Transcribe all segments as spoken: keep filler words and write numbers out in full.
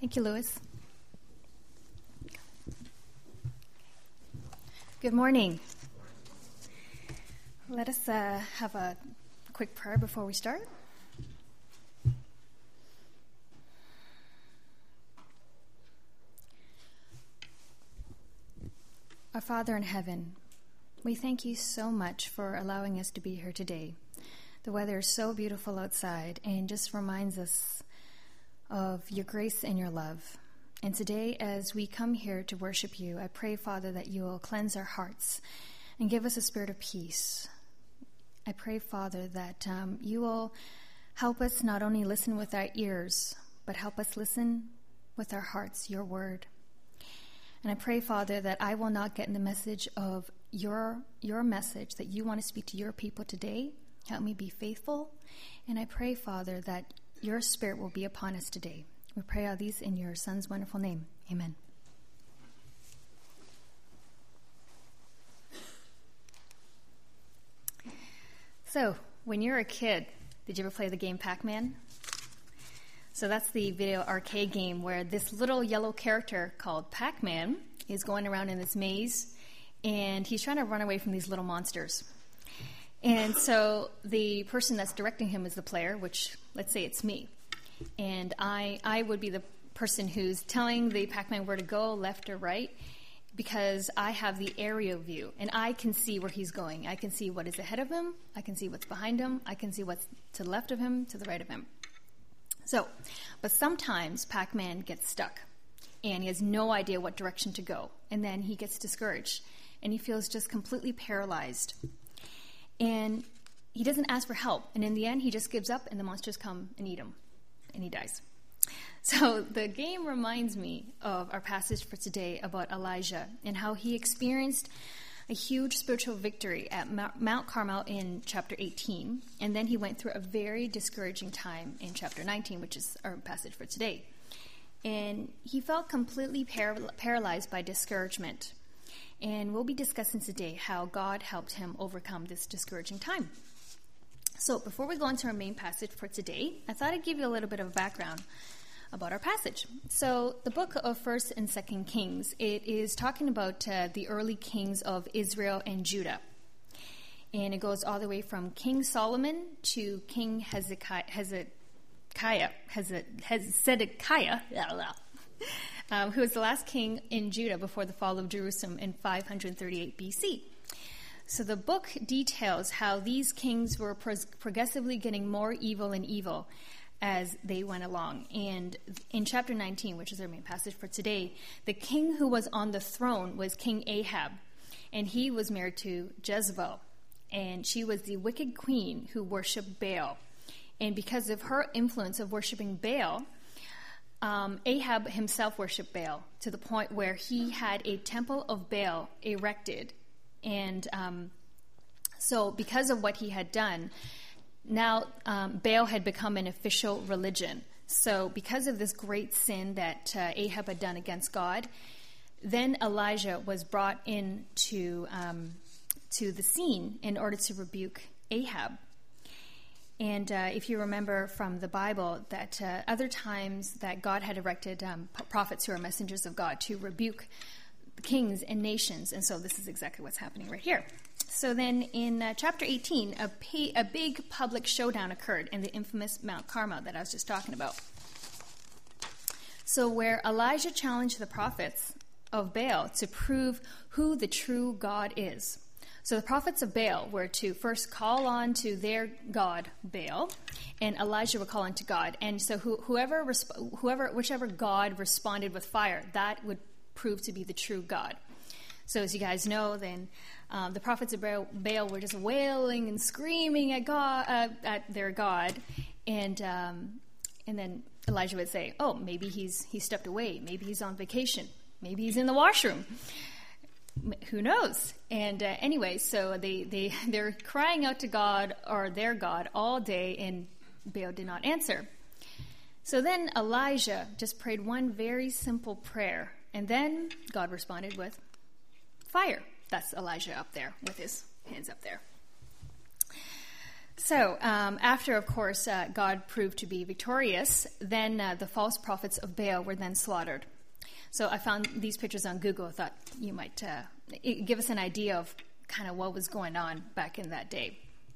Thank you, Louis. Good morning. Let us uh, have a quick prayer before we start. Our Father in heaven, we thank you so much for allowing us to be here today. The weather is so beautiful outside and just reminds us of your grace and your love. And today, as we come here to worship you, I pray, Father, that you will cleanse our hearts and give us a spirit of peace. I pray, Father, that um, you will help us not only listen with our ears, but help us listen with our hearts, your word. And I pray, Father, that I will not get in the message of your your message, that you want to speak to your people today. Help me be faithful. And I pray, Father, that your spirit will be upon us today. We pray all these in your Son's wonderful name. Amen. So, when you're a kid, did you ever play the game Pac-Man? So that's the video arcade game where this little yellow character called Pac-Man is going around in this maze, and he's trying to run away from these little monsters. And so the person that's directing him is the player, which, let's say it's me. And I I would be the person who's telling the Pac-Man where to go, left or right, because I have the aerial view, and I can see where he's going. I can see what is ahead of him. I can see what's behind him. I can see what's to the left of him, to the right of him. So, but sometimes Pac-Man gets stuck, and he has no idea what direction to go, and then he gets discouraged, and he feels just completely paralyzed. And he doesn't ask for help, and in the end, he just gives up, and the monsters come and eat him, and he dies. So the game reminds me of our passage for today about Elijah and how he experienced a huge spiritual victory at Mount Carmel in chapter eighteen, and then he went through a very discouraging time in chapter nineteen, which is our passage for today. And he felt completely par- paralyzed by discouragement. And we'll be discussing today how God helped him overcome this discouraging time. So before we go into our main passage for today, I thought I'd give you a little bit of background about our passage. So the book of First and Second Kings, it is talking about uh, the early kings of Israel and Judah. And it goes all the way from King Solomon to King Hezekiah, Hezekiah, Hezekiah, um, who was the last king in Judah before the fall of Jerusalem in five thirty-eight B C. So the book details how these kings were pro- progressively getting more evil and evil as they went along. And in chapter nineteen, which is our main passage for today, the king who was on the throne was King Ahab, and he was married to Jezebel, and she was the wicked queen who worshipped Baal. And because of her influence of worshiping Baal, um, Ahab himself worshipped Baal to the point where he had a temple of Baal erected. And um, so because of what he had done, now um, Baal had become an official religion. So because of this great sin that uh, Ahab had done against God, then Elijah was brought in to, um, to the scene in order to rebuke Ahab. And uh, if you remember from the Bible, that uh, other times that God had erected um, prophets who are messengers of God to rebuke kings and nations. And so this is exactly what's happening right here. So then in uh, chapter eighteen, a, pay, a big public showdown occurred in the infamous Mount Carmel that I was just talking about. So where Elijah challenged the prophets of Baal to prove who the true God is. So the prophets of Baal were to first call on to their god, Baal, and Elijah would call on to God. And so who, whoever, resp- whoever, whichever god responded with fire, that would prove to be the true God. So as you guys know, then um, the prophets of Baal, Baal were just wailing and screaming at God, uh, at their God, and um, and then Elijah would say, "Oh, maybe he's he stepped away. Maybe he's on vacation. Maybe he's in the washroom. Who knows?" And uh, anyway, so they they they're crying out to God or their God all day, and Baal did not answer. So then Elijah just prayed one very simple prayer. And then God responded with fire. That's Elijah up there with his hands up there. So um, after, of course, uh, God proved to be victorious, then uh, the false prophets of Baal were then slaughtered. So I found these pictures on Google. I thought you might uh, give us an idea of kind of what was going on back in that day.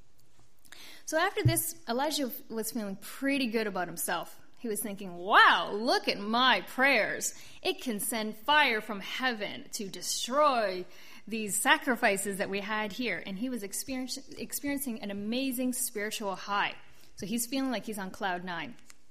So after this, Elijah was feeling pretty good about himself. He was thinking, wow, look at my prayers. It can send fire from heaven to destroy these sacrifices that we had here. And he was experience, experiencing an amazing spiritual high. So he's feeling like he's on cloud nine.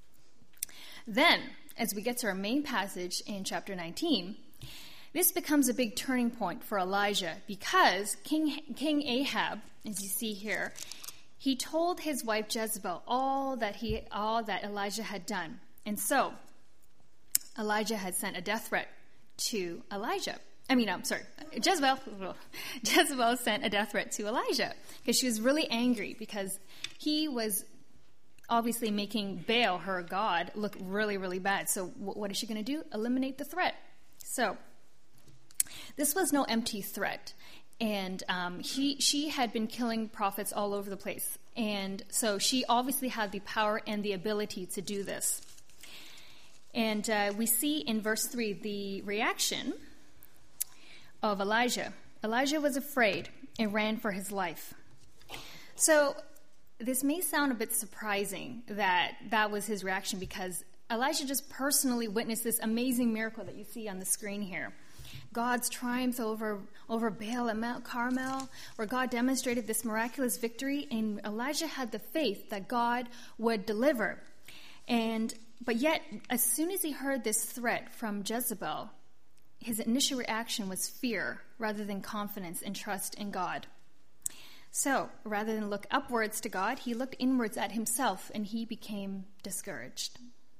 Then, as we get to our main passage in chapter nineteen, this becomes a big turning point for Elijah because King, King Ahab, as you see here, he told his wife Jezebel all that he all that Elijah had done. And so Elijah had sent a death threat to Elijah. I mean, I'm sorry, Jezebel. Jezebel sent a death threat to Elijah because she was really angry because he was obviously making Baal, her god, look really, really bad. So what is she going to do? Eliminate the threat. So this was no empty threat. And um, he, she had been killing prophets all over the place. And so she obviously had the power and the ability to do this. And uh, we see in verse three the reaction of Elijah. Elijah was afraid and ran for his life. So this may sound a bit surprising that that was his reaction because Elijah just personally witnessed this amazing miracle that you see on the screen here. God's triumph over, over Baal at Mount Carmel, where God demonstrated this miraculous victory, and Elijah had the faith that God would deliver. And but yet, as soon as he heard this threat from Jezebel, his initial reaction was fear rather than confidence and trust in God. So, rather than look upwards to God, he looked inwards at himself, and he became discouraged.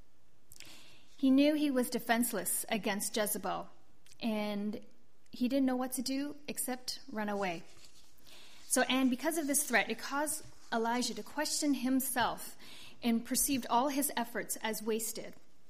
He knew he was defenseless against Jezebel, and he didn't know what to do except run away. So, and because of this threat, it caused Elijah to question himself and perceived all his efforts as wasted.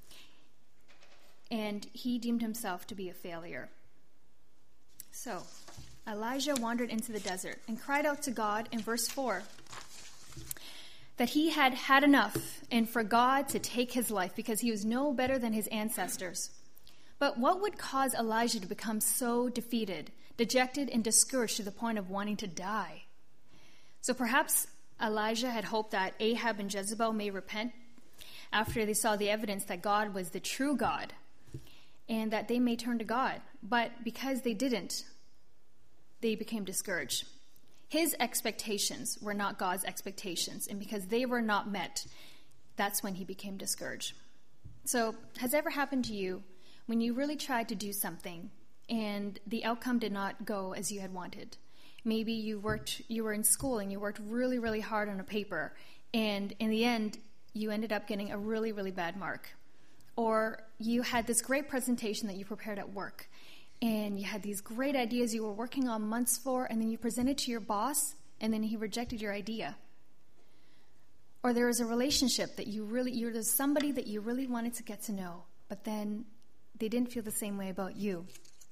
And he deemed himself to be a failure. So, Elijah wandered into the desert and cried out to God in verse four that he had had enough and for God to take his life because he was no better than his ancestors. But what would cause Elijah to become so defeated, dejected, and discouraged to the point of wanting to die? So perhaps Elijah had hoped that Ahab and Jezebel may repent after they saw the evidence that God was the true God and that they may turn to God. But because they didn't, they became discouraged. His expectations were not God's expectations, and because they were not met, that's when he became discouraged. So has it ever happened to you when you really tried to do something and the outcome did not go as you had wanted? Maybe you worked, you were in school and you worked really, really hard on a paper, and in the end, you ended up getting a really, really bad mark. Or you had this great presentation that you prepared at work, and you had these great ideas you were working on months for, and then you presented to your boss, and then he rejected your idea. Or there was a relationship that you really, you're there's somebody that you really wanted to get to know, but then they didn't feel the same way about you.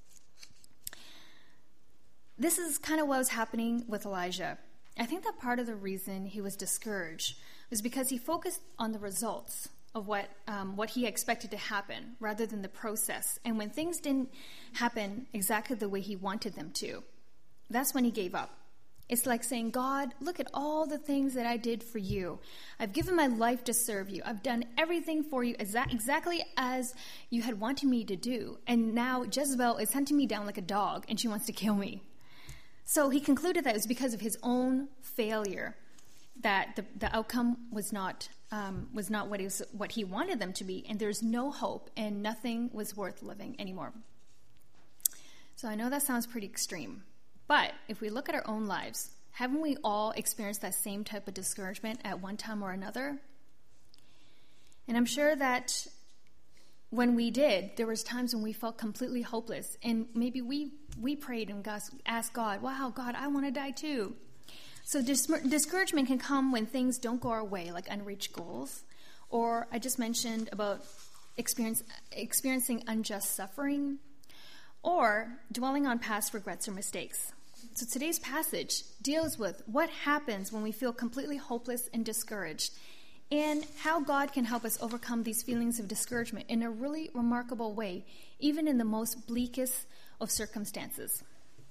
This is kind of what was happening with Elijah. I think that part of the reason he was discouraged was because he focused on the results of what um, what he expected to happen rather than the process. And when things didn't happen exactly the way he wanted them to, that's when he gave up. It's like saying, God, look at all the things that I did for you. I've given my life to serve you. I've done everything for you exa- exactly as you had wanted me to do. And now Jezebel is hunting me down like a dog, and she wants to kill me. So he concluded that it was because of his own failure that the, the outcome was not um, was not what he was, what he wanted them to be, and there's no hope, and nothing was worth living anymore. So I know that sounds pretty extreme, but if we look at our own lives, haven't we all experienced that same type of discouragement at one time or another? And I'm sure that when we did, there was times when we felt completely hopeless, and maybe we we prayed and asked God, wow, God, I want to die too. So dis- discouragement can come when things don't go our way, like unreached goals, or I just mentioned about experience, experiencing unjust suffering, or dwelling on past regrets or mistakes. So today's passage deals with what happens when we feel completely hopeless and discouraged, and how God can help us overcome these feelings of discouragement in a really remarkable way, even in the most bleakest of circumstances.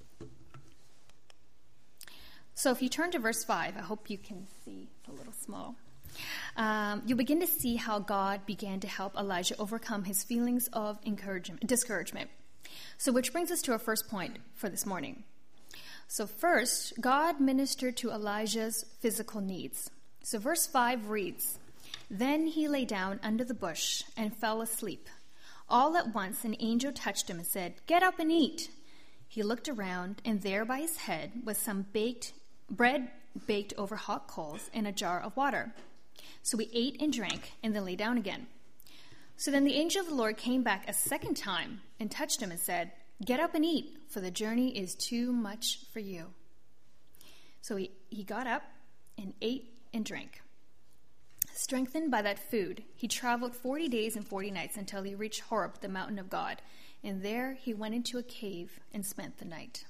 So if you turn to verse five, I hope you can see, it's a little small. Um, you'll begin to see how God began to help Elijah overcome his feelings of encouragement, discouragement. So which brings us to our first point for this morning. So first, God ministered to Elijah's physical needs. So verse five reads, "Then he lay down under the bush and fell asleep. All at once an angel touched him and said, 'Get up and eat.' He looked around, and there by his head was some baked bread baked over hot coals and a jar of water. So he ate and drank and then lay down again. So then the angel of the Lord came back a second time and touched him and said, 'Get up and eat, for the journey is too much for you.' So he, he got up and ate and drank. Strengthened by that food, he traveled forty days and forty nights until he reached Horeb, the mountain of God. And there he went into a cave and spent the night."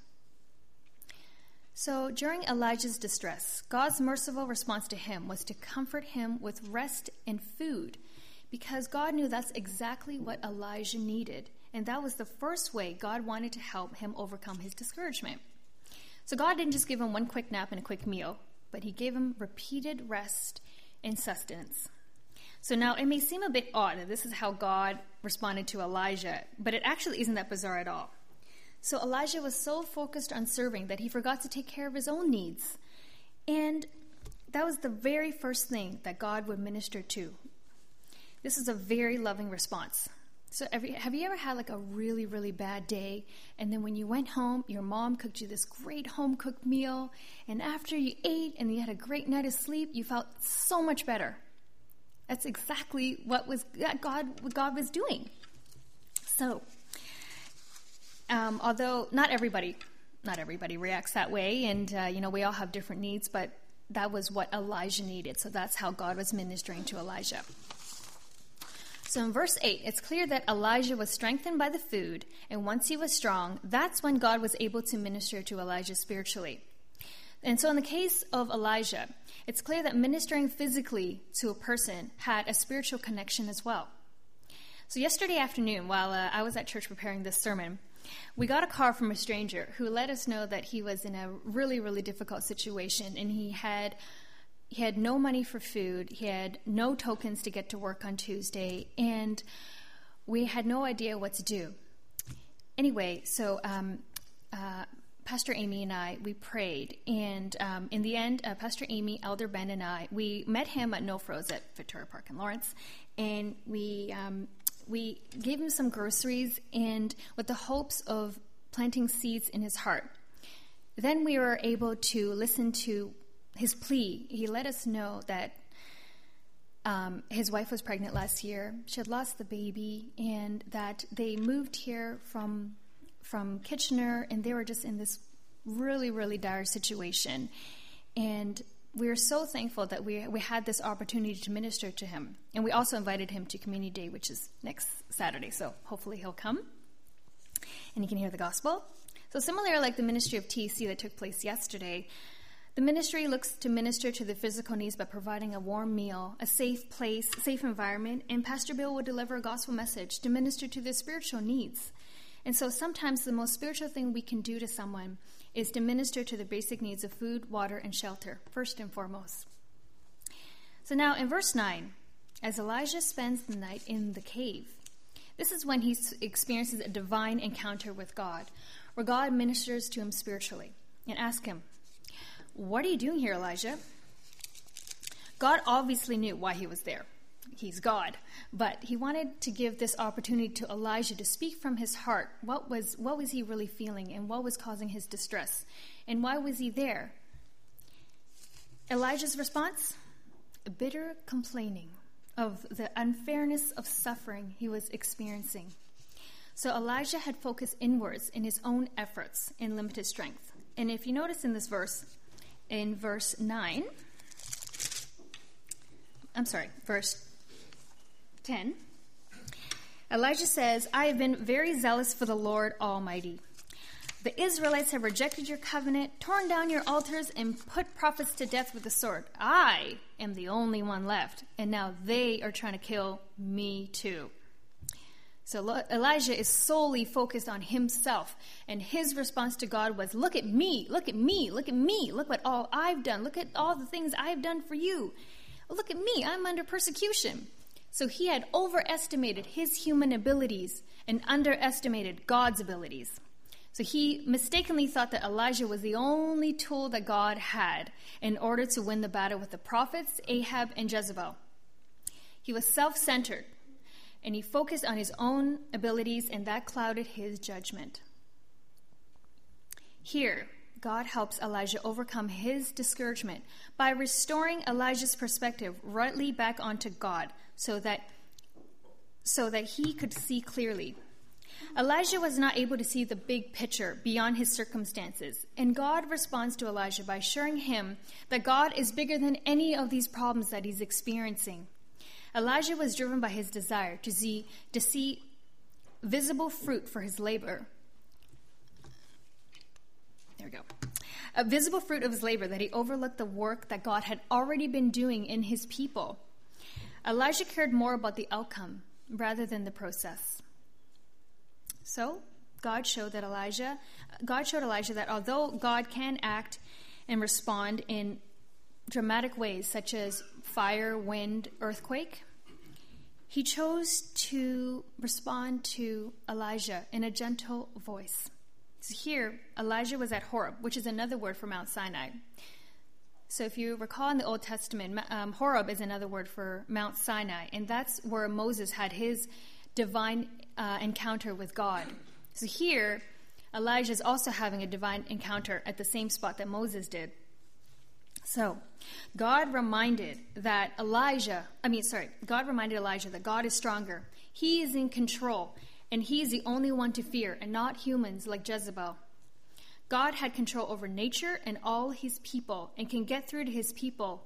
So during Elijah's distress, God's merciful response to him was to comfort him with rest and food, because God knew that's exactly what Elijah needed. And that was the first way God wanted to help him overcome his discouragement. So God didn't just give him one quick nap and a quick meal, but he gave him repeated rest and sustenance. So now it may seem a bit odd that this is how God responded to Elijah, but it actually isn't that bizarre at all. So Elijah was so focused on serving that he forgot to take care of his own needs. And that was the very first thing that God would minister to. This is a very loving response. So every, have you ever had like a really, really bad day, and then when you went home, your mom cooked you this great home-cooked meal, and after you ate and you had a great night of sleep, you felt so much better? That's exactly what was God, what God was doing. So, um, although not everybody, not everybody reacts that way, and uh, you know we all have different needs, but that was what Elijah needed. So that's how God was ministering to Elijah. So in verse eight, it's clear that Elijah was strengthened by the food, and once he was strong, that's when God was able to minister to Elijah spiritually. And so in the case of Elijah, it's clear that ministering physically to a person had a spiritual connection as well. So yesterday afternoon, while uh, I was at church preparing this sermon, we got a call from a stranger who let us know that he was in a really, really difficult situation, and he had he had no money for food, he had no tokens to get to work on Tuesday, and we had no idea what to do. Anyway, so um, uh, Pastor Amy and I, we prayed, and um, in the end, uh, Pastor Amy, Elder Ben, and I, we met him at No Froze at Victoria Park in Lawrence, and we um, we gave him some groceries, and with the hopes of planting seeds in his heart. Then we were able to listen to his plea. He let us know that um, his wife was pregnant last year. She had lost the baby, and that they moved here from from Kitchener, and they were just in this really, really dire situation. And we were so thankful that we we had this opportunity to minister to him. And we also invited him to Community Day, which is next Saturday. So hopefully he'll come and he can hear the gospel. So similar like the ministry of T C that took place yesterday, the ministry looks to minister to the physical needs by providing a warm meal, a safe place, safe environment, and Pastor Bill will deliver a gospel message to minister to their spiritual needs. And so sometimes the most spiritual thing we can do to someone is to minister to the basic needs of food, water, and shelter, first and foremost. So now in verse nine, as Elijah spends the night in the cave, this is when he experiences a divine encounter with God, where God ministers to him spiritually and asks him, "What are you doing here, Elijah?" God obviously knew why he was there. He's God. But he wanted to give this opportunity to Elijah to speak from his heart. What was what was he really feeling, and what was causing his distress? And why was he there? Elijah's response? A bitter complaining of the unfairness of suffering he was experiencing. So Elijah had focused inwards in his own efforts and limited strength. And if you notice in this verse, in verse nine, I'm sorry, verse ten, Elijah says, "I have been very zealous for the Lord Almighty. The Israelites have rejected your covenant, torn down your altars, and put prophets to death with the sword. I am the only one left, and now they are trying to kill me too. So Elijah is solely focused on himself, and his response to God was, look at me, look at me, look at me, look what all I've done, look at all the things I've done for you. Look at me, I'm under persecution. So he had overestimated his human abilities and underestimated God's abilities. So he mistakenly thought that Elijah was the only tool that God had in order to win the battle with the prophets, Ahab, and Jezebel. He was self-centered, and he focused on his own abilities, and that clouded his judgment. Here, God helps Elijah overcome his discouragement by restoring Elijah's perspective rightly back onto God so that, so that he could see clearly. Elijah was not able to see the big picture beyond his circumstances, and God responds to Elijah by assuring him that God is bigger than any of these problems that he's experiencing. Elijah was driven by his desire to see, to see visible fruit for his labor. There we go. A visible fruit of his labor, that he overlooked the work that God had already been doing in his people. Elijah cared more about the outcome rather than the process. So, God showed that Elijah, God showed Elijah that although God can act and respond in dramatic ways such as fire, wind, earthquake, he chose to respond to Elijah in a gentle voice. So here, Elijah was at Horeb, which is another word for Mount Sinai. So if you recall in the Old Testament, um, Horeb is another word for Mount Sinai, and that's where Moses had his divine uh, encounter with God. So here, Elijah is also having a divine encounter at the same spot that Moses did. So, God reminded that Elijah, I mean, sorry, God reminded Elijah that God is stronger. He is in control, and he is the only one to fear, and not humans like Jezebel. God had control over nature and all his people, and can get through to his people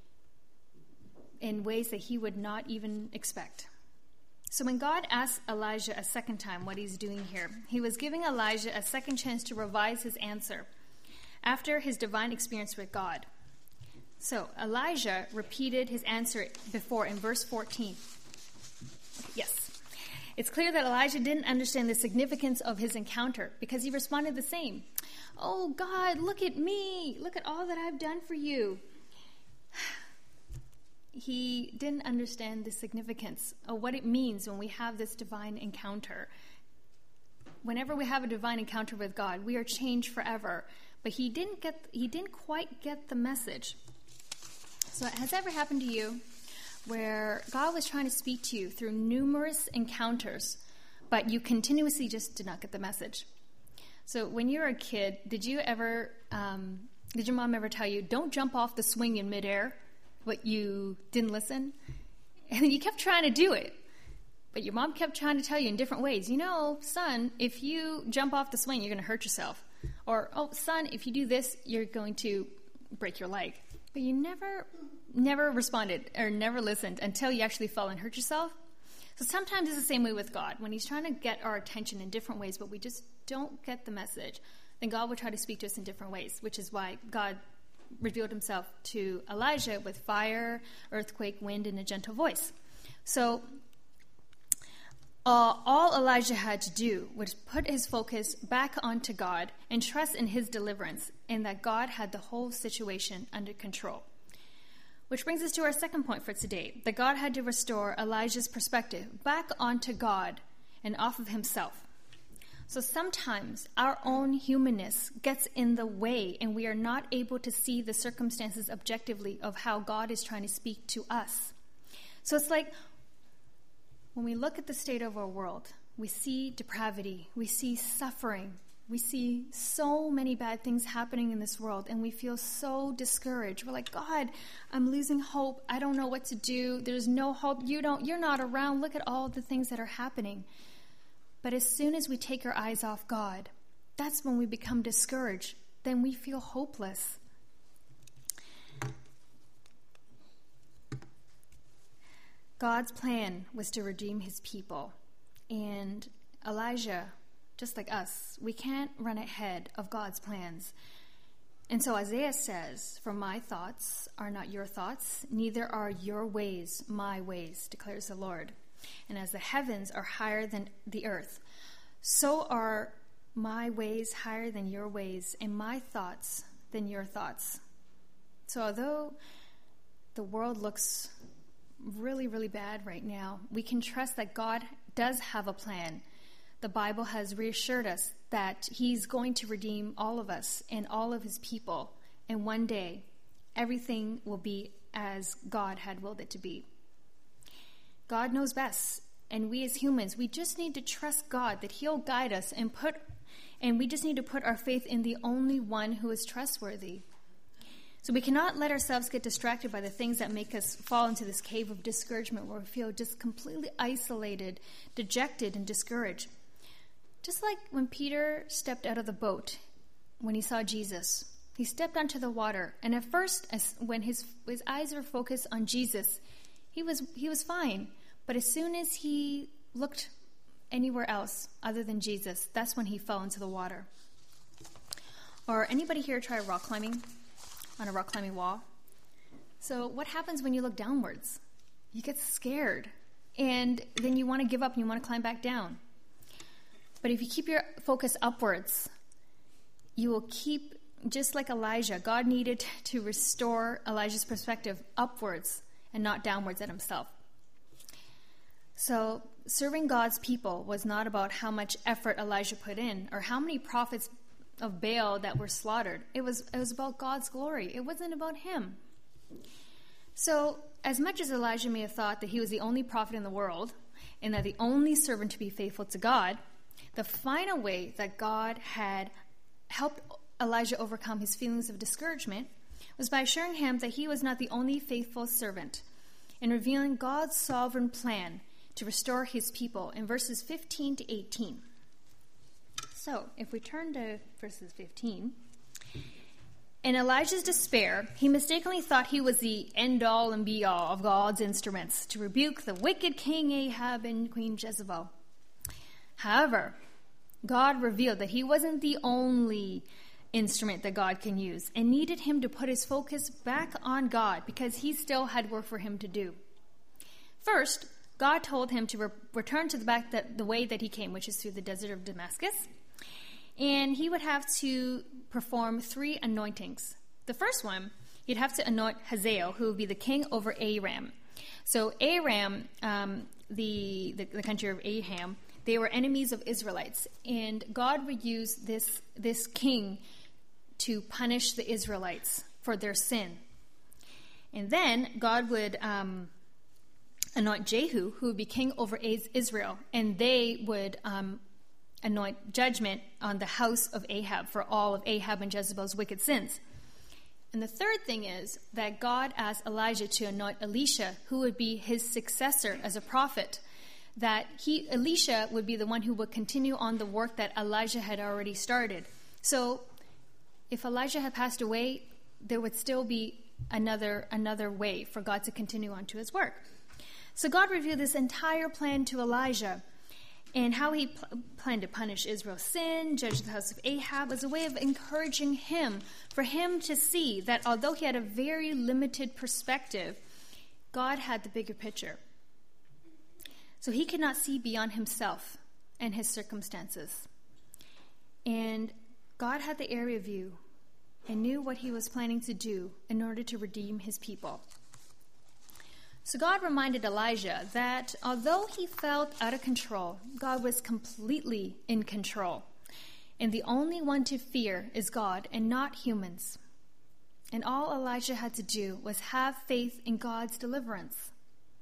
in ways that he would not even expect. So when God asked Elijah a second time what he's doing here, he was giving Elijah a second chance to revise his answer after his divine experience with God. So Elijah repeated his answer before in verse fourteen. Yes. It's clear that Elijah didn't understand the significance of his encounter because he responded the same. Oh God, look at me. Look at all that I've done for you. He didn't understand the significance of what it means when we have this divine encounter. Whenever we have a divine encounter with God, we are changed forever. But he didn't get, he didn't quite get the message. So has that ever happened to you where God was trying to speak to you through numerous encounters, but you continuously just did not get the message? So when you were a kid, did you ever, um, did your mom ever tell you, don't jump off the swing in midair, but you didn't listen? And you kept trying to do it, but your mom kept trying to tell you in different ways, you know, son, if you jump off the swing, you're going to hurt yourself. Or, oh, son, if you do this, you're going to break your leg. But you never, never responded or never listened until you actually fell and hurt yourself. So sometimes it's the same way with God. When he's trying to get our attention in different ways, but we just don't get the message, then God will try to speak to us in different ways, which is why God revealed himself to Elijah with fire, earthquake, wind, and a gentle voice. So Uh, all Elijah had to do was put his focus back onto God and trust in his deliverance, and that God had the whole situation under control. Which brings us to our second point for today, that God had to restore Elijah's perspective back onto God and off of himself. So sometimes our own humanness gets in the way, and we are not able to see the circumstances objectively of how God is trying to speak to us. So it's like, when we look at the state of our world, we see depravity, we see suffering, we see so many bad things happening in this world, and we feel so discouraged. We're like, God, I'm losing hope. I don't know what to do. There's no hope. You don't, you're not around. Look at all the things that are happening. But as soon as we take our eyes off God, that's when we become discouraged. Then we feel hopeless. God's plan was to redeem his people, and Elijah just like us. We can't run ahead of God's plans. And so Isaiah says, "For my thoughts are not your thoughts, neither are your ways my ways, declares the Lord. And as the heavens are higher than the earth, so are my ways higher than your ways, and my thoughts than your thoughts." So although the world looks really, really bad right now, we can trust that God does have a plan. The Bible has reassured us that he's going to redeem all of us and all of his people. And one day, everything will be as God had willed it to be. God knows best. And we as humans, we just need to trust God that he'll guide us and put, and we just need to put our faith in the only one who is trustworthy. So we cannot let ourselves get distracted by the things that make us fall into this cave of discouragement where we feel just completely isolated, dejected, and discouraged. Just like when Peter stepped out of the boat when he saw Jesus. He stepped onto the water, and at first, as, when his, his eyes were focused on Jesus, he was he was fine. But as soon as he looked anywhere else other than Jesus, that's when he fell into the water. Or anybody here try rock climbing on a rock climbing wall? So what happens when you look downwards? You get scared, and then you want to give up and you want to climb back down. But if you keep your focus upwards, you will keep, just like Elijah, God needed to restore Elijah's perspective upwards and not downwards at himself. So serving God's people was not about how much effort Elijah put in or how many prophets of Baal that were slaughtered. It was, it was about God's glory. It wasn't about him. So as much as Elijah may have thought that he was the only prophet in the world and that the only servant to be faithful to God, the final way that God had helped Elijah overcome his feelings of discouragement was by assuring him that he was not the only faithful servant and revealing God's sovereign plan to restore his people in verses fifteen to eighteen. So, if we turn to verses fifteen, in Elijah's despair, he mistakenly thought he was the end-all and be-all of God's instruments to rebuke the wicked King Ahab and Queen Jezebel. However, God revealed that he wasn't the only instrument that God can use and needed him to put his focus back on God because he still had work for him to do. First, God told him to re- return to the back that, the way that he came, which is through the desert of Damascus, and he would have to perform three anointings. The first one, he'd have to anoint Hazael, who would be the king over Aram. So Aram, um, the, the the country of Aham, they were enemies of Israelites, and God would use this, this king to punish the Israelites for their sin. And then God would um, anoint Jehu, who would be king over Israel, and they would um, anoint judgment on the house of Ahab for all of Ahab and Jezebel's wicked sins. And the third thing is that God asked Elijah to anoint Elisha, who would be his successor as a prophet, that he, Elisha would be the one who would continue on the work that Elijah had already started. So if Elijah had passed away, there would still be another, another way for God to continue on to his work. So God revealed this entire plan to Elijah and how he pl- planned to punish Israel's sin, judge the house of Ahab, as a way of encouraging him, for him to see that although he had a very limited perspective, God had the bigger picture. So he could not see beyond himself and his circumstances. And God had the area view and knew what he was planning to do in order to redeem his people. So God reminded Elijah that although he felt out of control, God was completely in control. And the only one to fear is God and not humans. And all Elijah had to do was have faith in God's deliverance.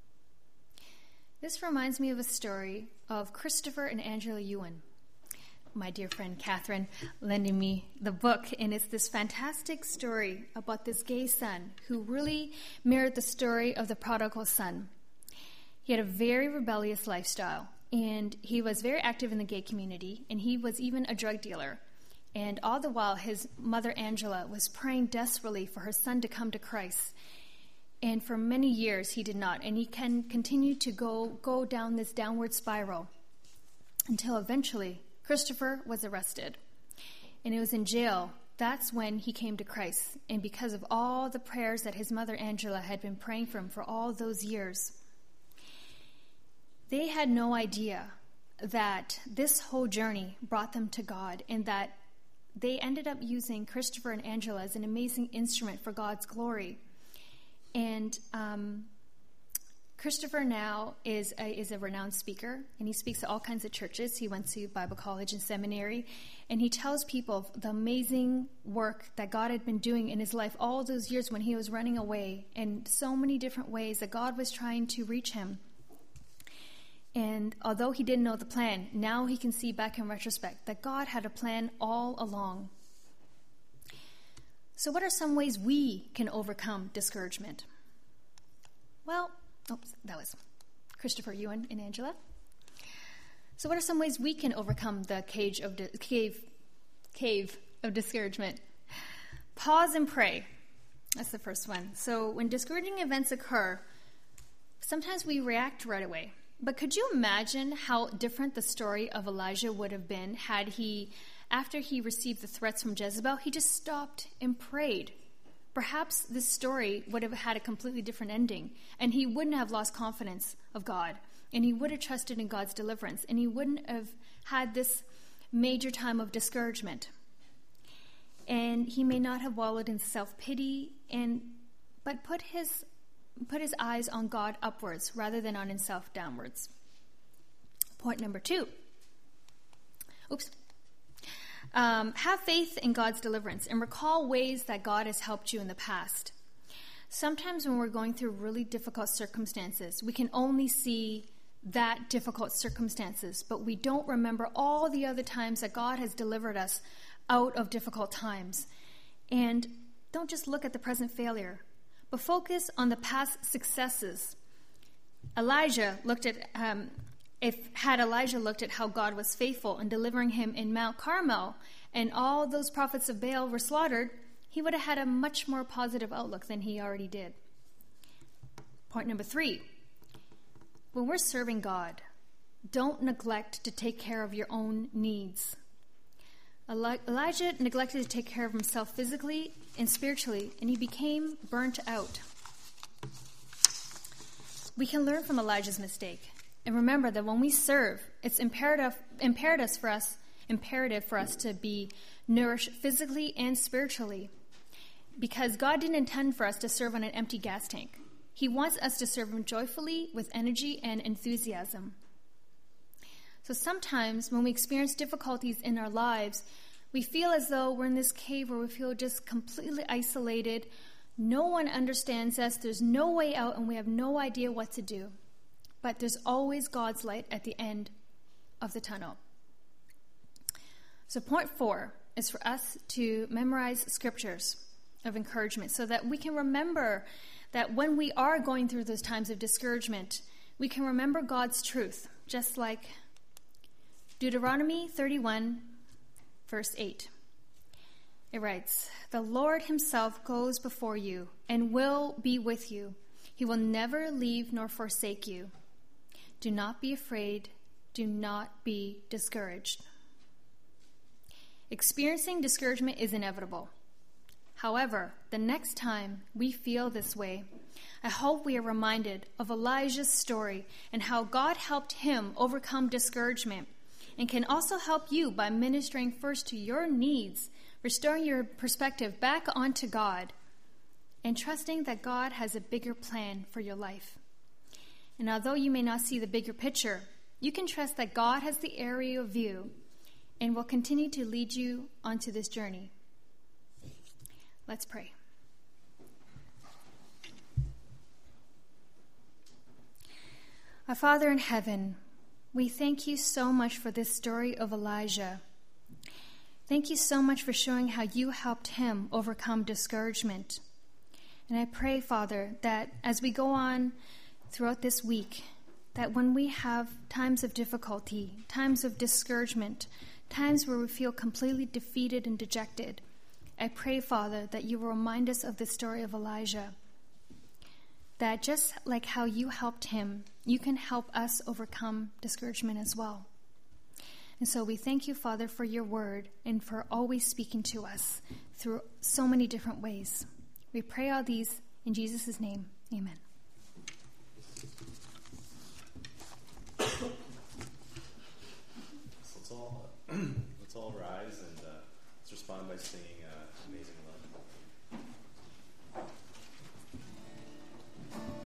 This reminds me of a story of Christopher and Angela Ewan. My dear friend Catherine lending me the book, and it's this fantastic story about this gay son who really mirrored the story of the prodigal son. He had a very rebellious lifestyle, and he was very active in the gay community, and he was even a drug dealer. And all the while, his mother Angela was praying desperately for her son to come to Christ. And for many years, he did not, and he can continue to go, go down this downward spiral until eventually Christopher was arrested, and it was in jail. That's when he came to Christ, and because of all the prayers that his mother Angela had been praying for him for all those years, they had no idea that this whole journey brought them to God, and that they ended up using Christopher and Angela as an amazing instrument for God's glory. And um, Christopher now is a, is a renowned speaker, and he speaks at all kinds of churches. He went to Bible college and seminary, and he tells people the amazing work that God had been doing in his life all those years when he was running away, in so many different ways that God was trying to reach him. And although he didn't know the plan, now he can see back in retrospect that God had a plan all along. So what are some ways we can overcome discouragement? Well, oops, that was Christopher, Ewan, and Angela. So what are some ways we can overcome the cage of di- cave, cave of discouragement? Pause and pray. That's the first one. So when discouraging events occur, sometimes we react right away. But could you imagine how different the story of Elijah would have been had he, after he received the threats from Jezebel, he just stopped and prayed? Perhaps this story would have had a completely different ending, and he wouldn't have lost confidence of God, and he would have trusted in God's deliverance, and he wouldn't have had this major time of discouragement. And he may not have wallowed in self-pity, and but put his put his eyes on God upwards rather than on himself downwards. Point number two. Oops. Um, have faith in God's deliverance and recall ways that God has helped you in the past. Sometimes when we're going through really difficult circumstances, we can only see that difficult circumstances, but we don't remember all the other times that God has delivered us out of difficult times. And don't just look at the present failure, but focus on the past successes. Elijah looked at, um, if had Elijah looked at how God was faithful in delivering him in Mount Carmel, and all those prophets of Baal were slaughtered, he would have had a much more positive outlook than he already did. Point number three. When we're serving God, don't neglect to take care of your own needs. Eli- Elijah neglected to take care of himself physically and spiritually, and he became burnt out. We can learn from Elijah's mistake and remember that when we serve, it's imperative, imperative for us, imperative for us to be nourished physically and spiritually, because God didn't intend for us to serve on an empty gas tank. He wants us to serve him joyfully with energy and enthusiasm. So sometimes when we experience difficulties in our lives, we feel as though we're in this cave where we feel just completely isolated. No one understands us. There's no way out, and we have no idea what to do. But there's always God's light at the end of the tunnel. So point four is for us to memorize scriptures of encouragement so that we can remember that when we are going through those times of discouragement, we can remember God's truth, just like Deuteronomy thirty-one, verse eight. It writes, "The Lord himself goes before you and will be with you. He will never leave nor forsake you. Do not be afraid. Do not be discouraged." Experiencing discouragement is inevitable. However, the next time we feel this way, I hope we are reminded of Elijah's story and how God helped him overcome discouragement, and can also help you by ministering first to your needs, restoring your perspective back onto God, and trusting that God has a bigger plan for your life. And although you may not see the bigger picture, you can trust that God has the area of view and will continue to lead you onto this journey. Let's pray. Our Father in heaven, we thank you so much for this story of Elijah. Thank you so much for showing how you helped him overcome discouragement. And I pray, Father, that as we go on throughout this week, that when we have times of difficulty, times of discouragement, times where we feel completely defeated and dejected, I pray, Father, that you will remind us of the story of Elijah, that just like how you helped him, you can help us overcome discouragement as well. And so we thank you, Father, for your word and for always speaking to us through so many different ways. We pray all these in Jesus' name. Amen. So let's all, let's all rise and uh, let's respond by singing uh, Amazing Love.